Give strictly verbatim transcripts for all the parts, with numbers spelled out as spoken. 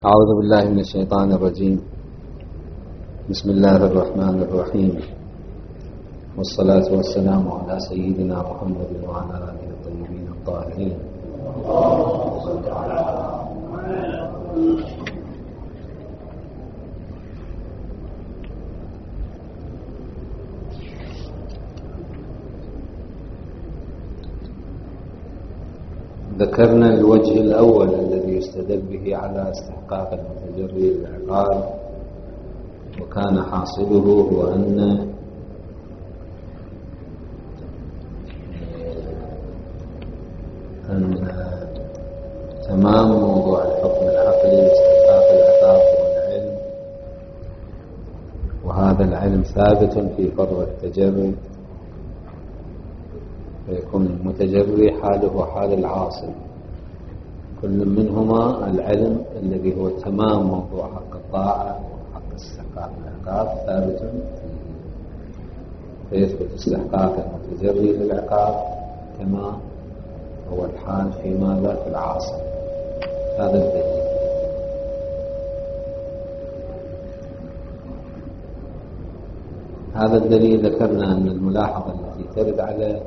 أعوذ بالله من الشيطان الرجيم. بسم الله الرحمن الرحيم، والصلاة والسلام على سيدنا محمد وعلى آله الطيبين الطاهرين. ذكرنا الوجه الأول الذي يستدل به على استحقاق المتجري للعقاب، وكان حاصله هو أن أن تمام موضوع الحكم العقلي لاستحقاق العقاب هو العلم، وهذا العلم ثابت في فرع التجري، فيكون المتجري حاله حال العاصي، كل منهما العلم الذي هو تمام موضوع حق الطاعة وحق استحقاق العقاب ثابت فيه، فيثبت استحقاق المتجري للعقاب كما هو الحال في ماذا في العاصي. هذا الدليل. هذا الدليل ذكرنا أن الملاحظة التي ترد عليه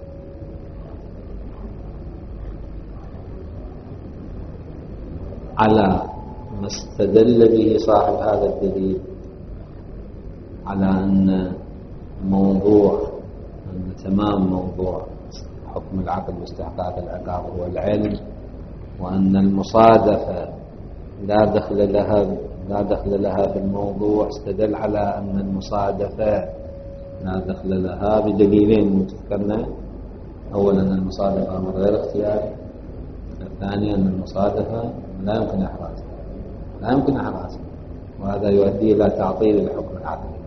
على ما استدل به صاحب هذا الدليل على أن موضوع أن تمام موضوع حكم العقل واستحقاق العقاب هو العلم، وأن المصادفة لا دخل لها لا دخل لها في الموضوع. استدل على أن المصادفة لا دخل لها بدليلين متذكرنا: أولا أن المصادفة أمر غير اختياري، الثاني أن المصادفة لا يمكن إحرازها لا يمكن إحرازها وهذا يؤدي إلى تعطيل الحكم العقلي.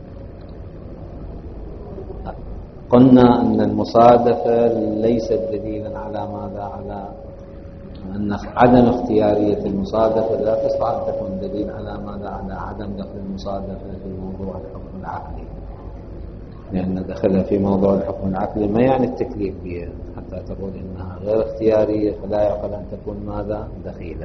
قلنا أن المصادفة ليست دليلا على ماذا على أن عدم اختيارية المصادفة لا تستطيع أن تكون دليل على ماذا على عدم دخل المصادفة في موضوع الحكم العقلي، لأن دخلها في موضوع الحكم العقلي ما يعني التكليف بها حتى تقول إنها غير اختيارية، فلا يعقل أن تكون ماذا دخيلة.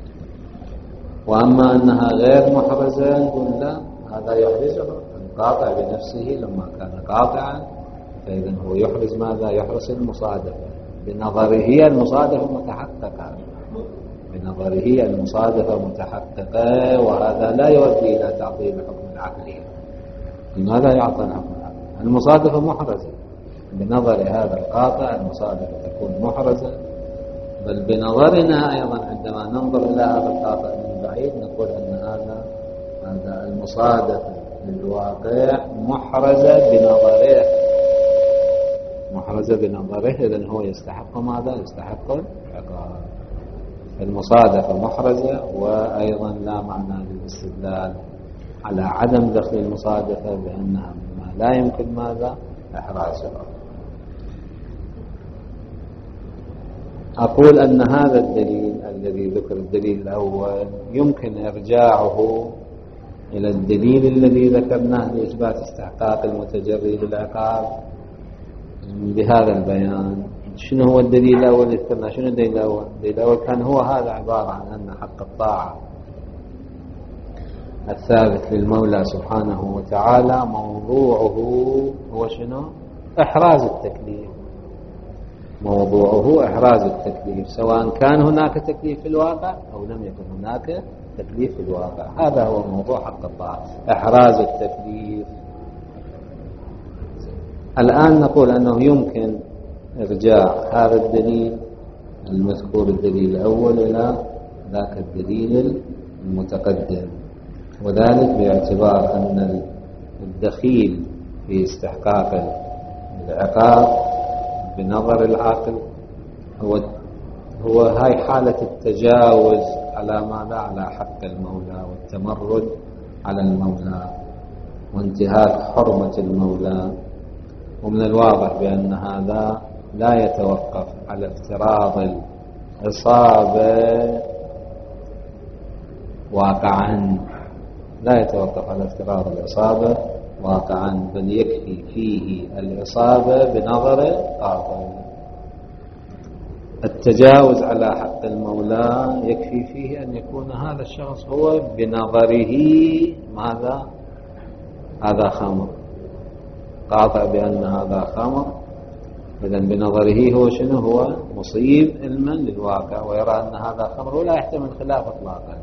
وأما أنها غير محرزة نقول لا، هذا يحرزه القاطع بنفسه لما كان قاطعا، فإذا هو يحرز ماذا يحرز المصادفة بنظره المصادفة متحققة بنظره المصادفة متحققة وهذا لا يؤدي إلى تعطيل الحكم العقلي. لماذا يعطل الحكم العقلي؟ المصادفة محرزة بنظر هذا القاطع، المصادفة تكون محرزة، بل بنظرنا أيضا عندما ننظر إلى هذا القاطع من بعيد نقول أن هذا هذا المصادفة للواقع محرزة بنظره محرزة بنظره إذن هو يستحق ماذا؟ يستحق العقاب. المصادفة محرزة، وأيضا لا معنى للاستدلال على عدم دخل المصادفة بأنها ما لا يمكن ماذا إحرازها. أقول أن هذا الدليل الذي ذكر الدليل الأول يمكن إرجاعه إلى الدليل الذي ذكرناه لإثبات استحقاق المتجري للعقاب بهذا البيان. شنو هو الدليل الأول اللي ذكرناه؟ شنو الدليل الأول؟ الدليل الأول كان هو هذا عبارة عن أن حق الطاعة الثابت للمولى سبحانه وتعالى موضوعه هو شنو؟ إحراز التكليف. موضوعه إحراز التكليف، سواء كان هناك تكليف في الواقع أو لم يكن هناك تكليف في الواقع. هذا هو موضوع حق الطاعة، إحراز التكليف. الآن نقول أنه يمكن إرجاع هذا الدليل المذكور الدليل الأول إلى ذاك الدليل المتقدم، وذلك باعتبار أن الدخيل في استحقاق العقاب بنظر العاقل هو هو هاي حالة التجاوز على ماذا على حق المولى والتمرد على المولى وانتهاك حرمة المولى. ومن الواضح بأن هذا لا يتوقف على افتراض الإصابة واقعا لا يتوقف على افتراض الإصابة واقعا بل يكفي فيه الإصابة بنظر قاطع. التجاوز على حق المولى يكفي فيه أن يكون هذا الشخص هو بنظره ماذا؟ هذا خمر، قاطع بأن هذا خمر، إذن بنظره هو شنو؟ هو مصيب علما للواقع ويرى أن هذا خمر ولا يحتمل خلاف إطلاقا.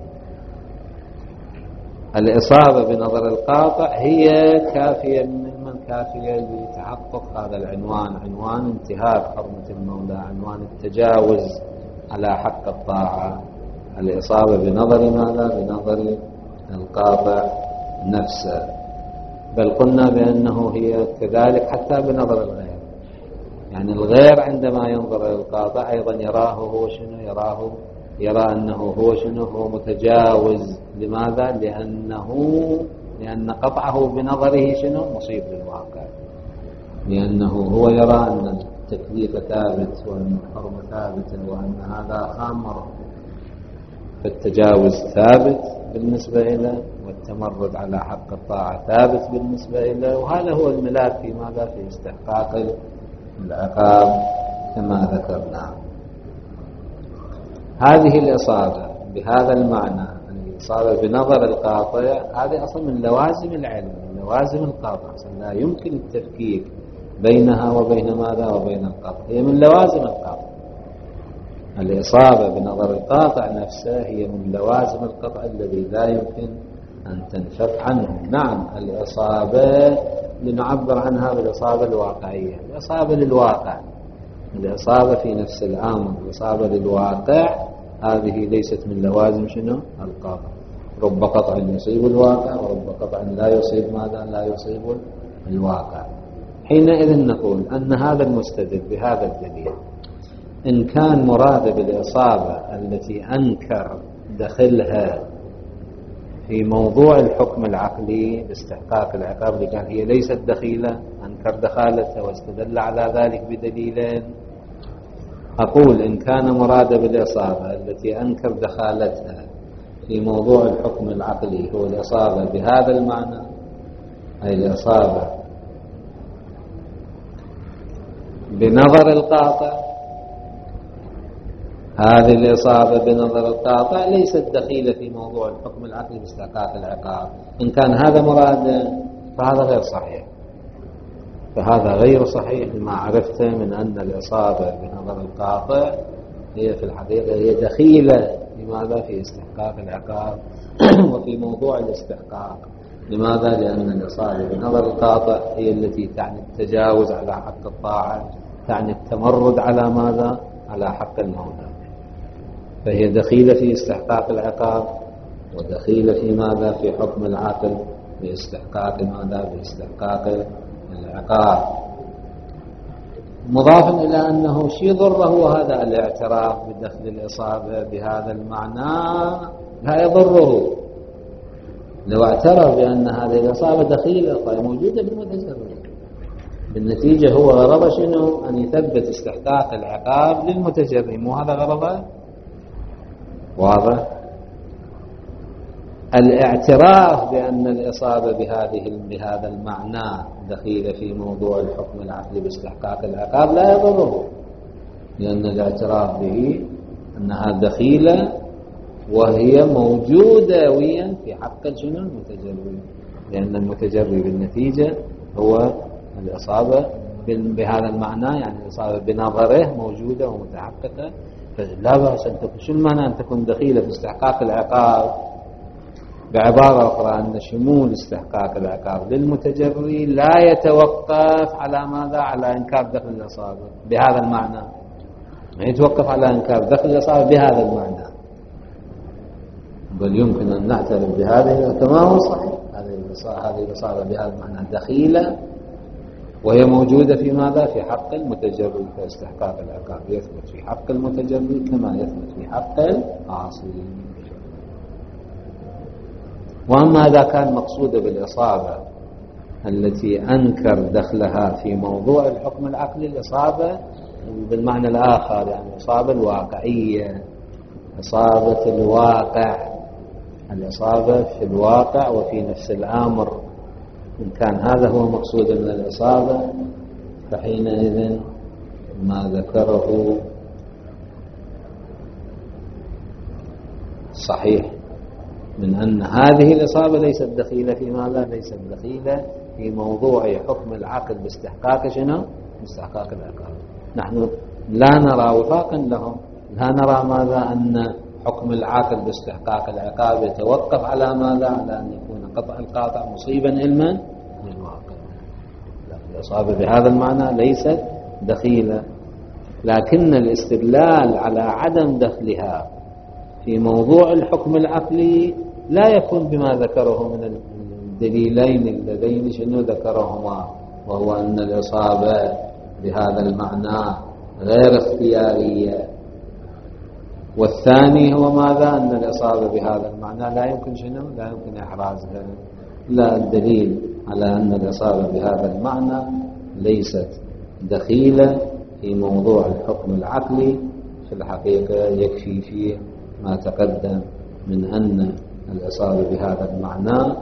الإصابة بنظر القاطع هي كافية من كافية لتحقق هذا العنوان، عنوان انتهاك حرمة المولى، عنوان التجاوز على حق الطاعة. الإصابة بنظر ماذا؟ بنظر القاطع نفسه، بل قلنا بأنه هي كذلك حتى بنظر الغير، يعني الغير عندما ينظر إلى القاطع أيضا يراه هو شنو؟ يراه يرى أنه هو شنو؟ هو متجاوز. لماذا؟ لأنه لأن قطعه بنظره شنو؟ مصيب للواقع، لأنه هو يرى أن التكليف ثابت وأن الحرمة ثابتة وأن هذا خمر، فالتجاوز ثابت بالنسبة إليه والتمرد على حق الطاعة ثابت بالنسبة إليه، وهذا هو الملاك في ماذا؟ في استحقاق العقاب كما ذكرنا. هذه الإصابة بهذا المعنى، الإصابة بنظر القاطع، هذه أصلا من لوازم العلم، من لوازم القاطع، لا يمكن التفكيك بينها وبين ماذا؟ وبين القاطع، هي من لوازم القاطع. الإصابة بنظر القاطع نفسه هي من لوازم القطع الذي لا يمكن أن تنفك عنه. نعم الإصابة لنعبر عنها بالإصابة الواقعية، الإصابة للواقع، الإصابة في نفس الأمر، الإصابة للواقع، هذه ليست من لوازم شنو؟ القاطع. رب قطع يصيب الواقع ورب قطع لا يصيب ماذا؟ لا يصيب الواقع. حينئذ نقول أن هذا المستدل بهذا الدليل إن كان مراد بالإصابة التي أنكر دخلها في موضوع الحكم العقلي باستحقاق العقاب، لكن هي ليست دخيلة، أنكر دخالتها واستدل على ذلك بدليلين. أقول إن كان مراد بالإصابة التي أنكر دخالتها في موضوع الحكم العقلي هو الإصابة بهذا المعنى، أي الإصابة بنظر القاطع، هذه الإصابة بنظر القاطع ليست دخيلة في موضوع الحكم العقلي باستحقاق العقاب. إن كان هذا مراد فهذا غير صحيح، فهذا غير صحيح لما عرفت من أن الإصابة بنظر القاطع هي في الحقيقة هي دخيلة لماذا؟ في استحقاق العقاب وفي موضوع الاستحقاق. لماذا؟ لأن الإصابة بنظر القاطع هي التي تعني التجاوز على حق الطاعة، تعني التمرد على ماذا؟ على حق المولى، فهي دخيلة في استحقاق العقاب ودخيلة في ماذا؟ في حكم العقل باستحقاق ماذا؟ باستحقاق العقاب. مضافا إلى أنه شيء ضره هذا الاعتراف بدخل الإصابة بهذا المعنى لا يضره. لو اعترف بأن هذه الإصابة دخيلة طيب موجودة بالمتجرد، بالنتيجة هو غرض شنو؟ أن يثبت استحقاق العقاب للمتجرم، وهذا غرضه واضح. الاعتراف بأن الإصابة بهذه بهذا المعنى دخيلة في موضوع الحكم العقلي باستحقاق العقاب لا يضره، لأن الاعتراف به أنها دخيلة وهي موجودة ويا في حق شنو؟ المتجرم، لأن المتجرم بالنتيجة هو الإصابة بهذا المعنى، يعني الإصابة بنظره موجودة ومتحققة، فلا بأس أن تكون. شو المعنى أن تكون دخيلة في استحقاق العقاب؟ بعبارة أخرى أن شمول استحقاق العقاب للمتجري لا يتوقف على ماذا؟ على إنكار دخل الإصابة بهذا المعنى، ما يتوقف على إنكار دخل الإصابة بهذا المعنى، بل يمكن أن نعترف بهذه كما هو صحيح. هذه الإصابة بهذا المعنى دخيلة وهي موجودة في ماذا؟ في حق المتجري، فاستحقاق العقاب يثبت في حق المتجري كما يثبت في حق العاصي. وأما إذا كان مقصود بالإصابة التي أنكر دخلها في موضوع الحكم العقلي الإصابة بالمعنى الآخر، يعني الإصابة الواقعية، إصابة الواقع، الإصابة في الواقع وفي نفس الأمر، إن كان هذا هو مقصود من الإصابة فحينئذ ما ذكره صحيح من أن هذه الإصابة ليست دخيلة في ماذا؟ ليست دخيلة في موضوع حكم العقل باستحقاق شنو؟ باستحقاق العقاب. نحن لا نرى وفاقا لهم، لا نرى ماذا؟ أن حكم العقل باستحقاق العقاب يتوقف على ماذا؟ على أن يكون قطع القاطع مصيبا علما للواقع. الإصابة بهذا المعنى ليست دخيلة، لكن الاستدلال على عدم دخلها في موضوع الحكم العقلي لا يكون بما ذكره من الدليلين اللذين شنو ذكرهما، وهو أن الإصابة بهذا المعنى غير اختيارية، والثاني هو ماذا؟ أن الإصابة بهذا المعنى لا يمكن شنو؟ لا يمكن إحرازها. لا، الدليل على أن الإصابة بهذا المعنى ليست دخيلة في موضوع الحكم العقلي في الحقيقة يكفي فيه ما تقدم من أن الإصابة بهذا المعنى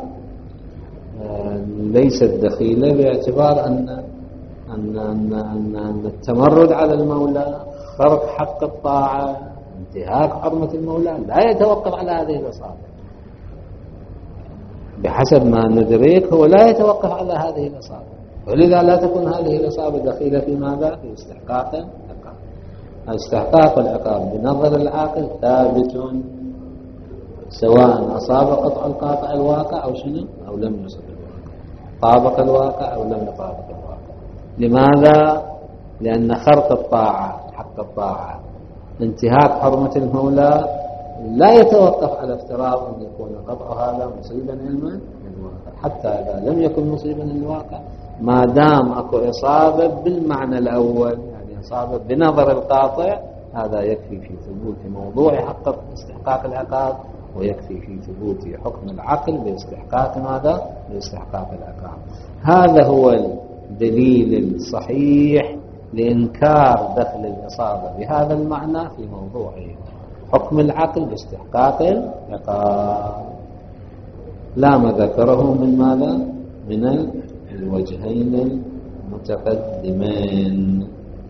ليست دخيلة، باعتبار أن أن أن أن, أن التمرد على المولى، خرق حق الطاعة، انتهاك حرمة المولى لا يتوقف على هذه الإصابة. بحسب ما ندرك هو لا يتوقف على هذه الإصابة، ولذا لا تكون هذه الإصابة دخيلة في ماذا؟ في استحقاق العقاب. استحقاق العقاب بنظر العاقل ثابت سواء أصاب قطع القاطع الواقع أو شنو أو لم يصب الواقع، طابق الواقع أو لم يطابق الواقع. لماذا؟ لأن خرق الطاعة حق الطاعة، انتهاك حرمة المولى لا يتوقف على افتراض أن يكون قطع هذا مصيبا علما للواقع، حتى إذا لم يكن مصيبا للواقع ما دام أكو إصابة بالمعنى الأول، يعني إصابة بنظر القاطع، هذا يكفي في ثبوت موضوع حق استحقاق العقاب، ويكفي في ثبوت حكم العقل باستحقاق ماذا؟ باستحقاق العقاب. هذا هو الدليل الصحيح لإنكار دخل الإصابة بهذا المعنى في موضوع حكم العقل باستحقاق العقاب، لا ما ذكره من ماذا؟ من الوجهين المتقدمين.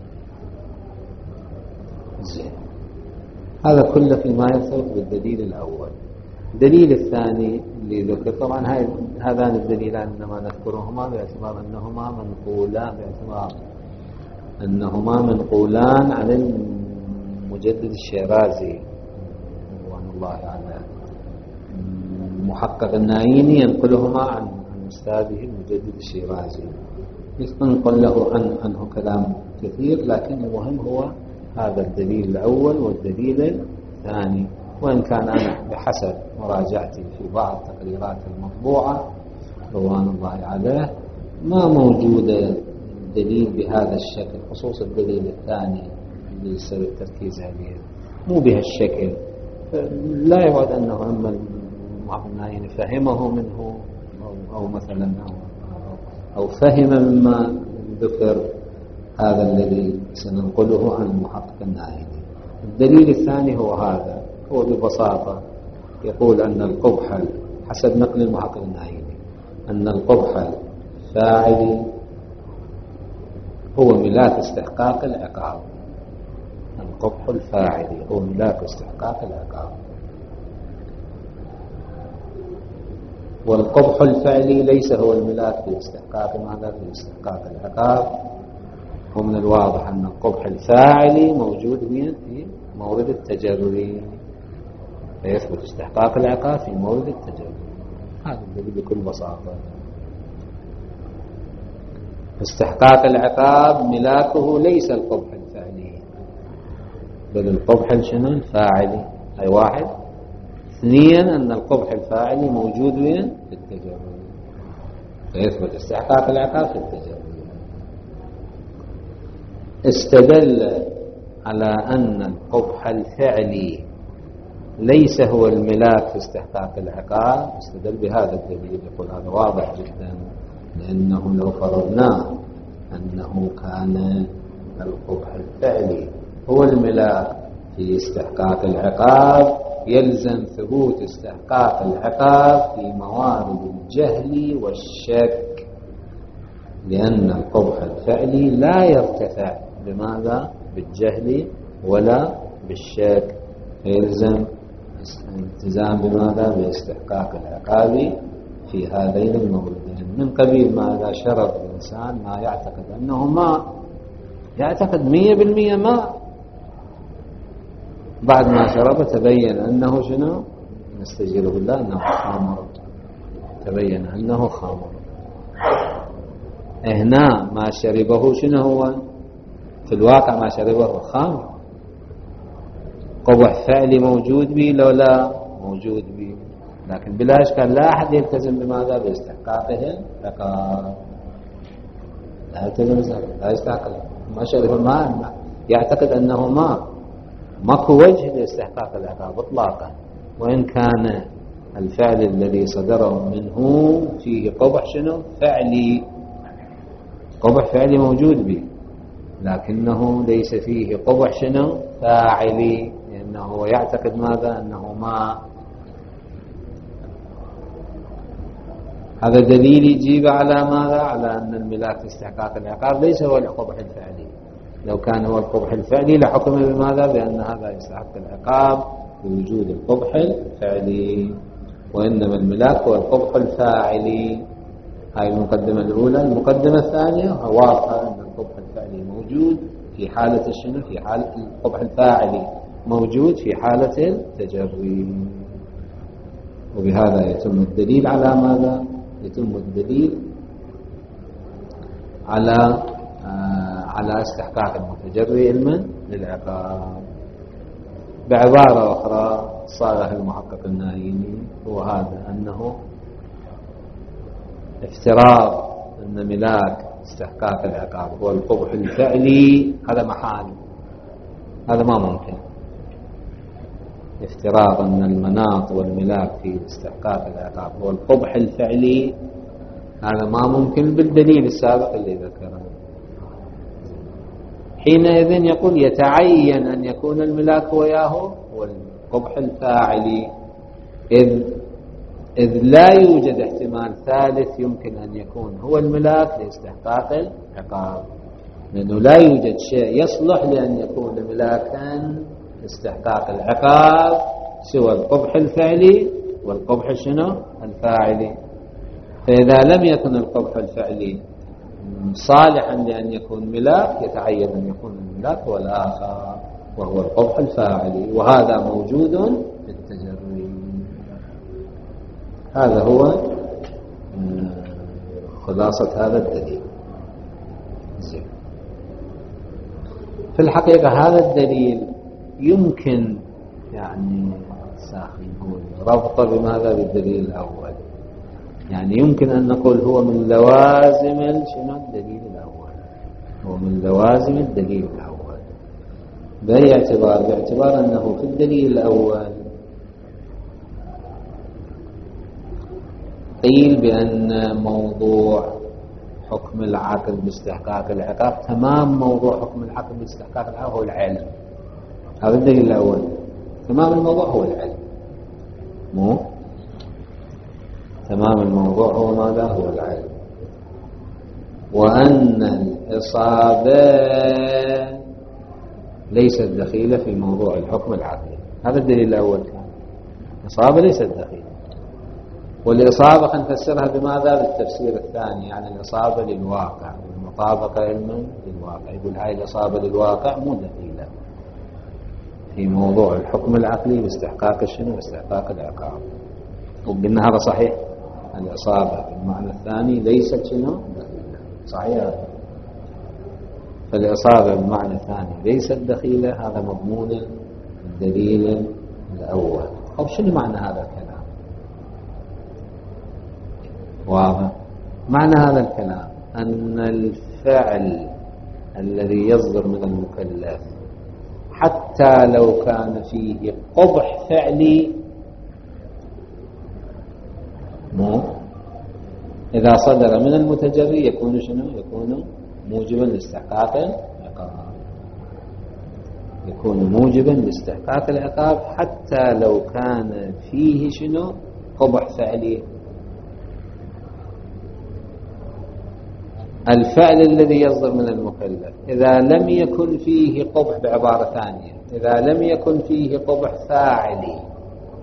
زين، هذا كله فيما يرتبط بالدليل الأول. الدليل الثاني اللي ذكر، طبعا هذان الدليلان إنما نذكرهما باعتبار أنهما منقولان باعتبار أنهما منقولان عن المجدد الشيرازي رضوان الله عليه. المحقق النايني ينقلهما عن أستاذه المجدد الشيرازي، ينقل له عن عنه كلام كثير، لكن المهم هو هذا الدليل الأول والدليل الثاني. وإن كان أنا بحسب مراجعتي في بعض تقريرات المطبوعة رضوان الله عليه ما موجودة دليل بهذا الشكل، خصوص الدليل الثاني اللي يصير التركيز عليه مو بهالشكل. لا يعد أنه أما المعنى فهمه منه أو, أو مثلا أو, أو فهم مما ذكر هذا الذي سننقله عن المحقق النايني. الدليل الثاني هو هذا، هو ببساطة يقول أن القبح حسب نقل المحقق النايني أن القبح الفاعل هو ملاك استحقاق العقاب. القبح الفاعل هو ملاك استحقاق العقاب، والقبح الفعلي ليس هو الملاك في استحقاق ماذا؟ في استحقاق العقاب. ومن الواضح أن القبح الفاعلي موجود في مورد التجري، فيثبت استحقاق العقاب في مورد التجري. هذا الذي بكل بساطة استحقاق العقاب ملاكه ليس القبح الفعلي، بل القبح شنو؟ الفاعلي. أي واحد. اثنين، أن القبح الفاعلي موجود وين؟ في التجري، فيثبت استحقاق العقاب في التجري. استدل على أن القبح الفعلي ليس هو الملاك في استحقاق العقاب، استدل بهذا الدليل. يقول هذا واضح جدا، لأنه لو فرضنا أنه كان القبح الفعلي هو الملاك في استحقاق العقاب، يلزم ثبوت استحقاق العقاب في موارد الجهل والشك، لأن القبح الفعلي لا يرتفع بماذا؟ بالجهل ولا بالشك، يلزم الالتزام بماذا؟ باستحقاق العقاب في هذين الموردين، من قبيل ما إذا شرب الإنسان ما يعتقد أنه ماء، يعتقد مية بالمية ماء، بعد ما شرب تبين أنه شنو؟ نستجير بالله أنه خمر، تبين أنه خمر. هنا ما شربه شنو هو؟ في الواقع ما شربه خمر، قبح فعلي موجود به لو لا موجود به، لكن بلا إشكال لا أحد يلتزم بماذا؟ باستحقاقه العقاب، لا يلتزم، لا يستحق، ما شرب الماء يعتقد أنه ماء، ماكو وجه لاستحقاق العقاب إطلاقا، وإن كان الفعل الذي صدر منه فيه قبح شنو؟ فعلي، قبح فعلي موجود به، لكنه ليس فيه قبح شنو؟ فاعلي، لأنه يعتقد ماذا؟ أنه ماء. هذا دليل يجيب على ماذا؟ على أن الملاك في استحقاق العقاب ليس هو القبح الفعلي، لو كان هو القبح الفعلي لحكم بماذا؟ بأن هذا يستحق العقاب بوجود القبح الفعلي، وإنما الملاك هو القبح الفاعلي. هاي المقدمة الأولى. المقدمة الثانية واضحة أن القبح الفعلي موجود في حالة الشنو؟ في حالة القبح الفاعلي موجود في حالة التجري، وبهذا يتم الدليل على ماذا؟ يتم الدليل على آه على استحقاق المتجري علما للعقاب. بعبارة أخرى صاغها المحقق النايني هو هذا، أنه افتراض أن ملاك استحقاق العقاب هو القبح الفعلي هذا محال، هذا ما ممكن. افتراض أن المناط والملاك في استحقاق العقاب هو القبح الفعلي هذا ما ممكن بالدليل السابق اللي ذكره. حينئذ يقول يتعين أن يكون الملاك وياه هو القبح الفاعلي، إذ إذ لا يوجد احتمال ثالث يمكن أن يكون هو الملاك لاستحقاق العقاب، لأنه لا يوجد شيء يصلح لأن يكون ملاكا لاستحقاق العقاب سوى القبح الفعلي والقبح شنو؟ الفاعلي. فإذا لم يكن القبح الفعلي صالحا لأن يكون ملاك يتعين أن يكون الملاك هو الآخر وهو القبح الفاعلي، وهذا موجود في التجري. هذا هو خلاصة هذا الدليل. زين. في الحقيقة هذا الدليل يمكن يعني ربطه بماذا؟ بالدليل الأول، يعني يمكن أن نقول هو من لوازم شنو؟ الدليل الأول، هو من لوازم الدليل الأول. بأي اعتبار؟ باعتبار أنه في الدليل الأول قيل بأن موضوع حكم العقل باستحقاق العقاب، تمام موضوع حكم العقل باستحقاق العقاب هو العلم. هذا الدليل الأول، تمام الموضوع هو العلم، مو تمام الموضوع هو ماذا؟ هو العلم. وأن الإصابة ليست دخيلة في موضوع الحكم العقلي، هذا الدليل الأول كان الإصابة ليست دخيلة. والإصابة نفسرها بماذا؟ بالتفسير الثاني، يعني الإصابة للواقع والمطابقة علما للواقع. يقول هاي الإصابة للواقع مو دخيلة في موضوع الحكم العقلي باستحقاق الشنو؟ باستحقاق العقاب. وقلنا هذا صحيح، الإصابة بالمعنى الثاني ليست شنو؟ دخيلة، صحيح. فالإصابة بالمعنى الثاني ليست دخيلة، هذا مضمون الدليل الأول. أو شنو معنى هذا الكلام؟ واضح. معنى هذا الكلام أن الفعل الذي يصدر من المكلف حتى لو كان فيه قبح فعلي، مو إذا صدر من المتجري يكون شنو؟ يكون موجبا لاستحقاق العقاب، يكون موجبا لاستحقاق العقاب حتى لو كان فيه شنو؟ قبح فعلي. الفعل الذي يصدر من المكلف إذا لم يكن فيه قبح، بعبارة ثانية إذا لم يكن فيه قبح فاعلي،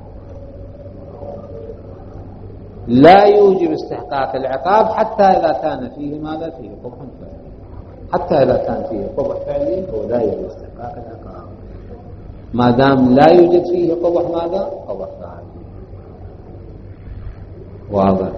لا يوجب استحقاق العقاب حتى إذا كان فيه ماذا؟ فيه قبح فعلي. حتى إذا كان فيه قبح فعلي هو لا يوجب استحقاق العقاب ما دام لا يوجد فيه قبح ماذا؟ قبح فعلي. واضح.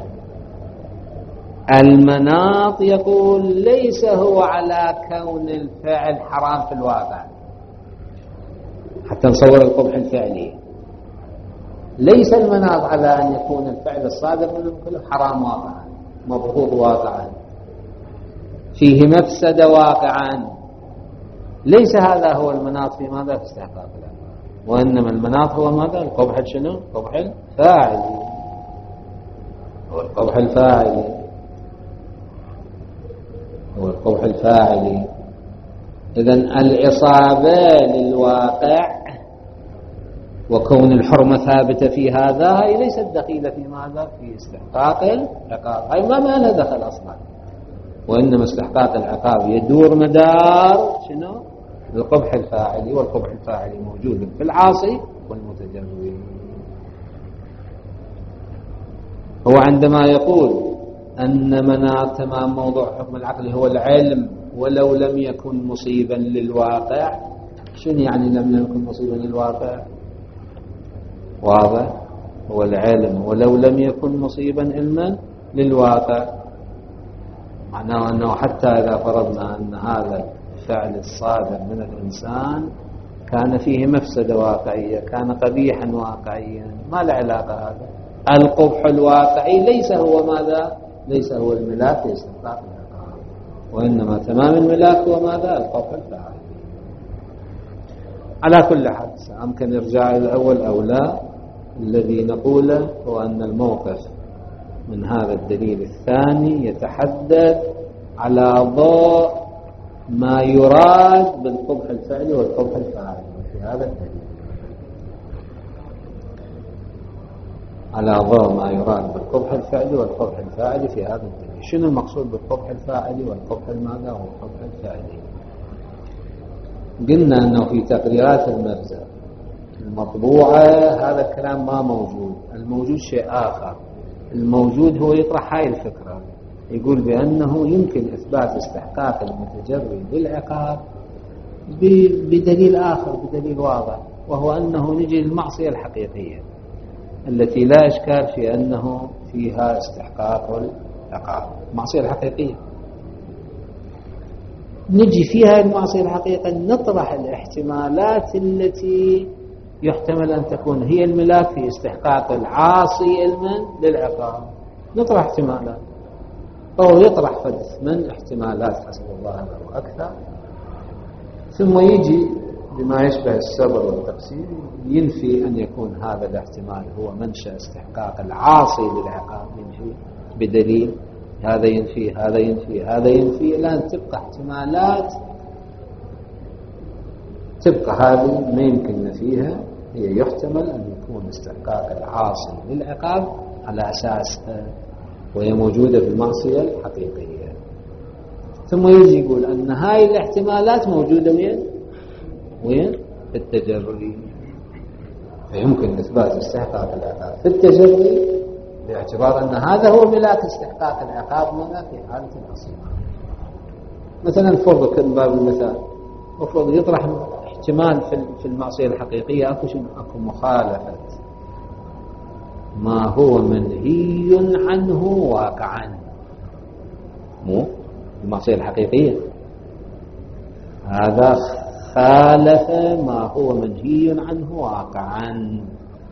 المناط يقول ليس هو على كون الفعل حرام في الواقع حتى نصور القبح الفعلي. ليس المناط على أن يكون الفعل الصادر منه كله حرام واقعا مبغوض واقعا فيه مفسدة واقعا. ليس هذا هو المناط في ماذا؟ في استحقاق العقاب. وإنما المناط هو ماذا؟ القبح شنو؟ القبح الفاعلي. هو القبح الفاعلي هو القبح الفاعلي. إذن الإصابة للواقع وكون الحرمة ثابتة في هذا هي ليست دخيلة في ماذا؟ في استحقاق العقاب. هي ما ما لها دخل أصلا. وإنما استحقاق العقاب يدور مدار شنو؟ القبح الفاعلي. والقبح الفاعلي موجود في العاصي والمتجرد. هو عندما يقول أن مناط تمام موضوع حكم العقل هو العلم ولو لم يكن مصيبا للواقع. شنو يعني لم يكن مصيبا للواقع؟ واضح. هو العلم ولو لم يكن مصيبا علما للواقع. معناه أنه حتى إذا فرضنا أن هذا الفعل الصادر من الإنسان كان فيه مفسدة واقعية كان قبيحا واقعيا ما له علاقة. هذا القبح الواقعي ليس هو ماذا؟ ليس هو الملاك لاستحقاق العقاب. وإنما تمام الملاك هو ماذا؟ القبح الفاعلي. على كل حال أمكن إرجاع الأول أو لا. الذي نقوله هو أن الموقف من هذا الدليل الثاني يتحدث على ضوء ما يراد بالقبح الفعلي والقبح الفاعلي في هذا الدليل. على ضوء ما يراد بالقبح الفعلي والقبح الفاعلي في هذا الدليل. شنو المقصود بالقبح الفاعلي والقبح الماذا هو القبح الفاعلي؟ قلنا أنه في تقريرات المرزا المطبوعة هذا الكلام ما موجود. الموجود شيء آخر. الموجود هو يطرح هاي الفكرة. يقول بأنه يمكن إثبات استحقاق المتجري بالعقاب بدليل آخر بدليل واضح وهو أنه نجي للمعصية الحقيقية التي لا إشكال في أنه فيها استحقاق العقاب. المعصية الحقيقية نجي فيها المعصية الحقيقة نطرح الاحتمالات التي يحتمل أن تكون هي الملاك في استحقاق العاصي علما للعقاب. نطرح احتمالات أو يطرح فدث من احتمالات حسب الله أو أكثر ثم يجي بما يشبه السبر والتقسيم ينفي أن يكون هذا الاحتمال هو منشأ استحقاق العاصي للعقاب ينفي بدليل هذا ينفي هذا ينفي هذا ينفي الآن تبقى احتمالات تبقى هذه ما يمكن نفيها. هي يحتمل أن يكون استحقاق العاصي للعقاب على أساسها وهي موجودة في المعصية الحقيقية. ثم يجي يقول أن هاي الاحتمالات موجودة وين؟ وين؟ في التجري. فيمكن إثبات استحقاق العقاب في التجري باعتبار أن هذا هو ملاك استحقاق العقاب لنا في حالة الأصيل. مثلا فرض كل باب المثال مفروض يطرح احتمال في المعصية الحقيقية أكو شنو؟ أكو مخالفة ما هو منهي عنه واقعا. مو المعصية الحقيقية هذا خالف ما هو منهي عنه واقعا.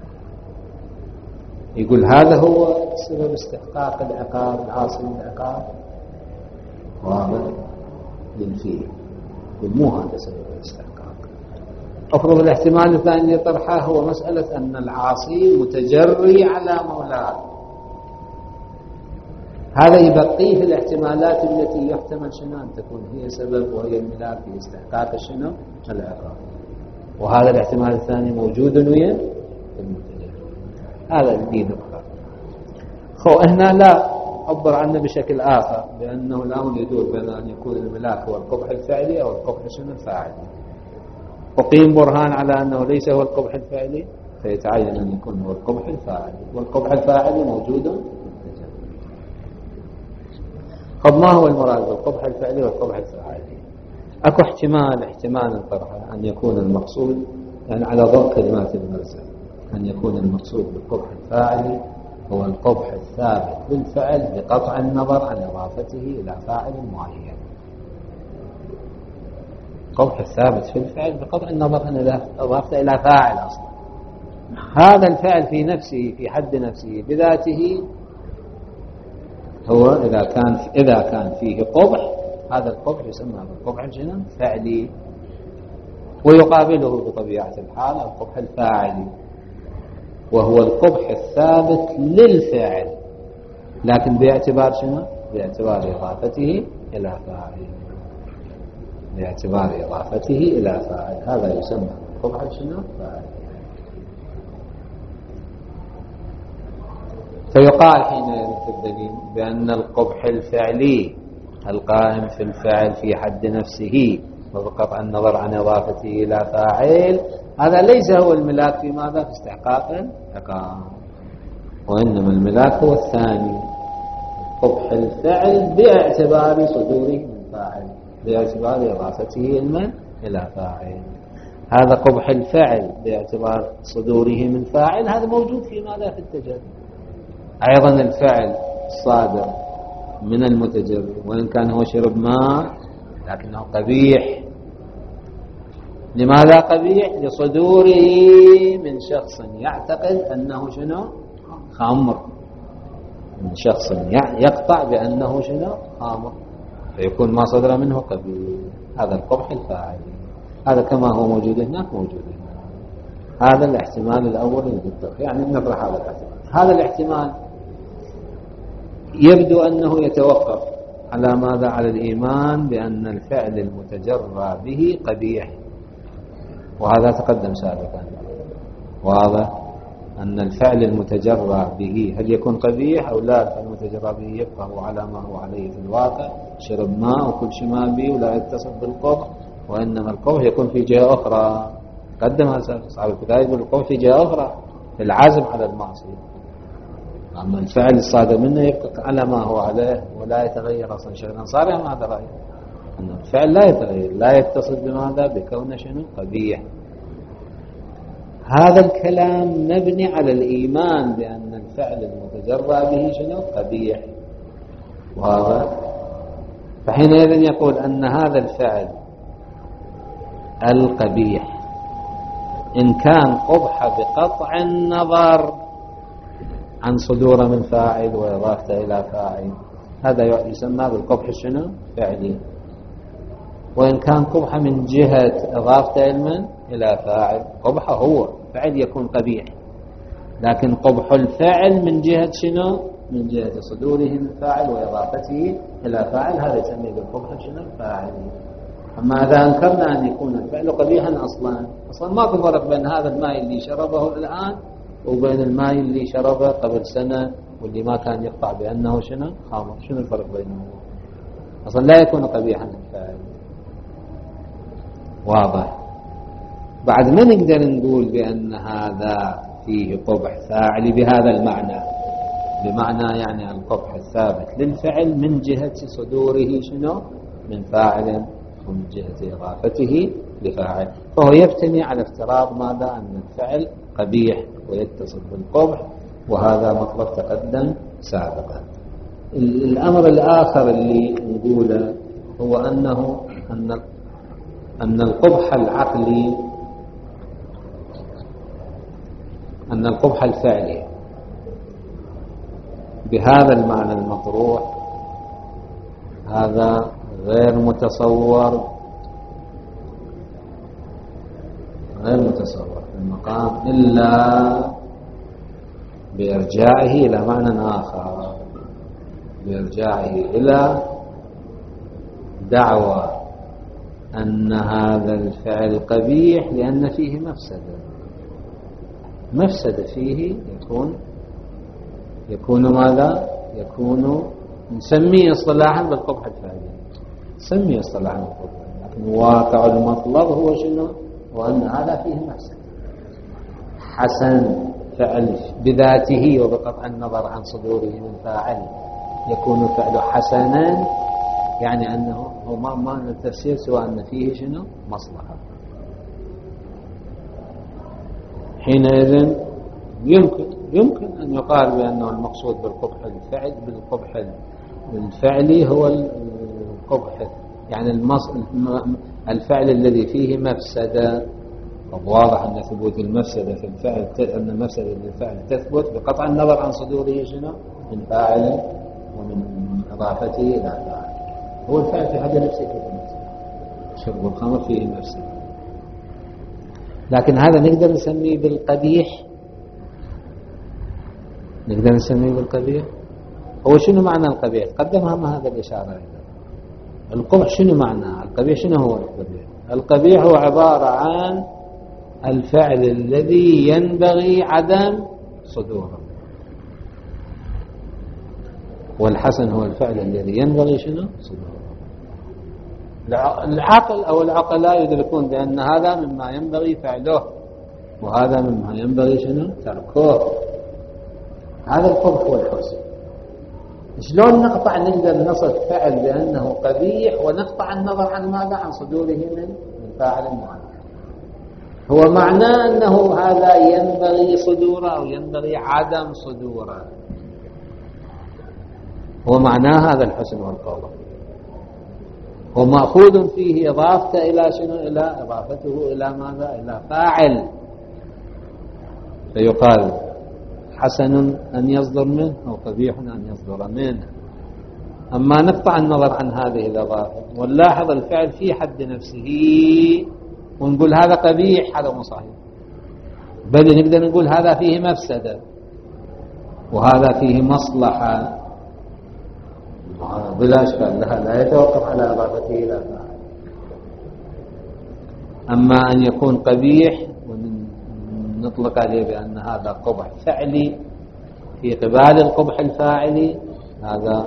يقول هذا هو سبب استحقاق العقاب العاصي للعقاب واضح ينفيه. يقول مو هذا سبب الاستحقاق. أفرض الاحتمال الثاني طرحه هو مسألة أن العاصي متجري على مولاه. هذا يبقيه في الاحتمالات التي يحتمل شنو أن تكون هي سبب وهي الملاك في استحقاق شنو العقاب. وهذا الاحتمال الثاني موجود وين في المتجري. هذا الدين أخر. خو هنا لا عبر عنه بشكل آخر بأنه الأمر يدور بين أن يكون الملاك هو القبح الفعلي أو القبح شنو الفاعلي. وقيم برهان على أنه ليس هو القبح الفعلي فيتعين أن يكون هو القبح الفاعلي. والقبح الفاعلي موجود طب ما هو المراد بالقبح الفعلي والقبح الفاعلي؟ اكو احتمال احتمال طرحه أن يكون المقصود يعني على ضوء كلمات المرسل أن يكون المقصود بالقبح الفاعلي هو القبح الثابت بالفعل بقطع النظر عن إضافته إلى فاعل معين. القبح الثابت في الفعل بقطع النظر عن إضافته إلى فاعل أصلا. هذا الفعل في نفسه في حد نفسه بذاته هو إذا كان إذا كان فيه قبح، هذا القبح يسمى بالقبح الجنان فعلي، ويقابله بطبيعة الحال القبح الفاعلي وهو القبح الثابت للفعل لكن باعتبار شنو؟ باعتبار إضافته إلى فاعل، باعتبار إضافته إلى فاعل، هذا يسمى القبح الشنو؟ فاعل. فيقال حين في الدليل بأن القبح الفعلي القائم في الفعل في حد نفسه وبقطع النظر عن إضافته إلى فاعل هذا ليس هو الملاك في ماذا؟ في استحقاق العقاب، وإنما الملاك هو الثاني قبح الفعل باعتبار صدوره من فاعل، باعتبار إضافته المن إلى فاعل. هذا قبح الفعل باعتبار صدوره من فاعل هذا موجود في ماذا؟ في التجرد. أيضا الفعل الصادر من المتجرد وإن كان هو شرب ماء لكنه قبيح. لماذا قبيح؟ لصدوره من شخص يعتقد أنه شنو؟ خمر، من شخص يقطع بأنه شنو؟ خمر، فيكون ما صدر منه قبيح. هذا القبح الفاعلي، هذا كما هو موجود هناك موجود هناك. هذا الاحتمال الأول للطرح، يعني نطرح هذا الاحتمال. هذا الاحتمال يبدو أنه يتوقف على ماذا؟ على الإيمان بأن الفعل المتجرى به قبيح، وهذا تقدم سابقا. واضح أن الفعل المتجرى به هل يكون قبيح أو لا؟ الفعل المتجرى به يبقى هو على ما هو عليه في الواقع، شرب ماء وكل شيء ما به ولا يتصف بالقبح، وإنما القبح يكون في جهة أخرى. قدم هذا صاحب البداية يقول القبح في جهة أخرى في العزم على المعصية، أما الفعل الصادر منه يبقى على ما هو عليه ولا يتغير أصلا شيئا. صار هذا رأيه أن الفعل لا يتغير، لا يتصل بماذا؟ بكونه شنو؟ قبيح. هذا الكلام مبني على الإيمان بأن الفعل المتجرى به شنو؟ قبيح. وهذا فحينئذ يقول أن هذا الفعل القبيح إن كان قبح بقطع النظر عن صدوره من فاعل وإضافته إلى فاعل هذا يسمى بالقبح شنو؟ فعلي. وإن كان قبح من جهة إضافته المن إلى فاعل، قبح هو فعل يكون قبيح، لكن قبح الفعل من جهة شنو؟ من جهة صدوره من فاعل وإضافته إلى فاعل، هذا يسمى بالقبح شنو؟ فاعل. أما إذا أنكرنا أن يكون الفعل قبيحا أصلا أصلا ما في فرق بين هذا الماء اللي شربه الآن وبين الماء اللي شربه قبل سنة واللي ما كان يقطع بأنه شنو؟ خامر. شنو الفرق بينهم؟ أصلا لا يكون قبيحا الفعل. واضح. بعد ما نقدر نقول بأن هذا فيه قبح فاعلي بهذا المعنى، بمعنى يعني القبح الثابت للفعل من جهة صدوره شنو؟ من فاعل ومن جهة إضافته لفاعل، فهو يبتني على افتراض ماذا؟ أن الفعل قبيح ويتصل بالقبح، وهذا مطلب تقدم سابقا. الأمر الآخر اللي نقوله هو أنه أن أن القبح العقلي أن القبح الفعلي بهذا المعنى المطروح هذا غير متصور غير متصور في المقام إلا بإرجاعه إلى معنى آخر، بإرجاعه إلى دعوى أن هذا الفعل قبيح لأن فيه مفسدة. مفسدة فيه يكون يكون ماذا؟ يكون نسميه اصطلاحا بالقبح الفعلي، نسميه اصطلاحا بالقبح، لكن واقع المطلب هو شنو؟ وأن هذا فيه مفسدة. حسن فعل بذاته وبقطع النظر عن صدوره من فاعل، يكون الفعل حسنا، يعني أنه هو ما ما التفسير سواء أن فيه شنو مصلحة. حينئذ يمكن يمكن أن يقال بأنه المقصود بالقبح الفعل بالقبح الفعلي هو القبح يعني الفعل الذي فيه مفسدة. واضح أن ثبوت المفسدة في الفعل أن المفسدة للفعل تثبت بقطع النظر عن صدوره شنو من فاعل ومن إضافته إلى فاعل. هو الفعل في حد نفسه فيه مفسدة، شرب الخمر فيه مفسدة، لكن هذا نقدر نسميه بالقبيح. نقدر نسميه بالقبيح. هو شنو معنى القبيح؟ قدم هم هذا الإشارة إليه. القبح شنو معناه؟ القبيح شنو هو القبيح؟ القبيح هو عبارة عن الفعل الذي ينبغي عدم صدوره، والحسن هو الفعل الذي ينبغي شنو صدوره. العقل أو العقلاء يدركون بأن هذا مما ينبغي فعله وهذا مما ينبغي شنو تركه. هذا القبح والحسن. شلون نقطع نقدر نصف فعل بأنه قبيح ونقطع النظر عن ماذا عن صدوره من فاعل معين؟ هو معناه أنه هذا ينبغي صدوره أو ينبغي عدم صدوره. هو معناه هذا الحسن والقبح. هو مأخوذ فيه إضافته إلى شنو؟ إلى إضافته إلى ماذا؟ إلى فاعل. فيقال حسن أن يصدر منه أو قبيح أن يصدر منه. أما نقطع النظر عن هذه الإضافة ونلاحظ الفعل في حد نفسه ونقول هذا قبيح، هذا مو صحيح، بل نقدر نقول هذا فيه مفسدة وهذا فيه مصلحة بلا إشكال، لا يتوقف على إضافته إلى فاعل. أما أن يكون قبيح ونطلق عليه بأن هذا قبح فعلي في قبال القبح الفاعلي، هذا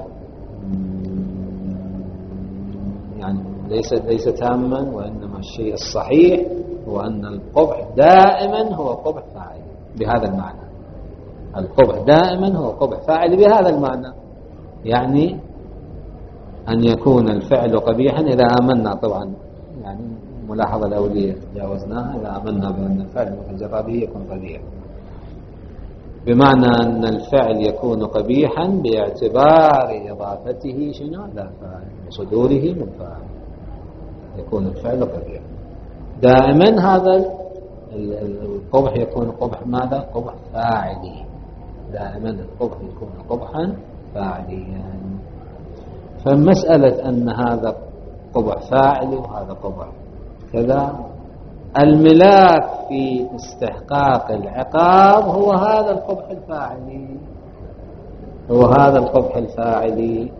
يعني ليس ليس تاما، وإنما الشيء الصحيح هو أن القبح دائما هو قبح فاعلي بهذا المعنى. القبح دائما هو قبح فاعلي بهذا المعنى، يعني أن يكون الفعل قبيحا إذا آمنا. طبعا يعني ملاحظة الأولية تجاوزناها، إذا آمنا بأن الفعل المتجرى به يكون قبيحا، بمعنى أن الفعل يكون قبيحا باعتبار إضافته شنو لا فاعل وصدوره من فاعل، يكون الفعل قبيحا دائما. هذا القبح يكون قبح ماذا؟ قبح فاعلي. دائما القبح يكون قبحا فاعليا. فمسألة أن هذا قبح فاعلي وهذا قبح كذا، الملاك في استحقاق العقاب هو هذا القبح الفاعلي، هو هذا القبح الفاعلي،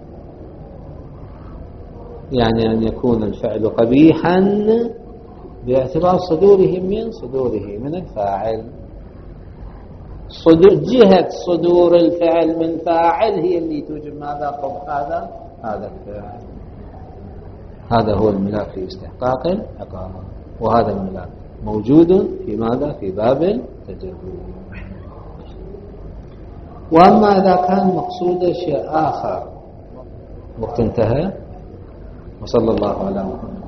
يعني أن يكون الفعل قبيحا باعتبار صدوره من صدوره من الفاعل. صدور جهة صدور الفعل من فاعل هي اللي توجب ماذا؟ قبح هذا هذا الفعل. هذا هو الملاك في استحقاق العقاب، وهذا الملاك موجود في ماذا؟ في باب التجرد. وأما إذا كان مقصود شيء آخر، وقت انتهى. وصلى الله على محمد.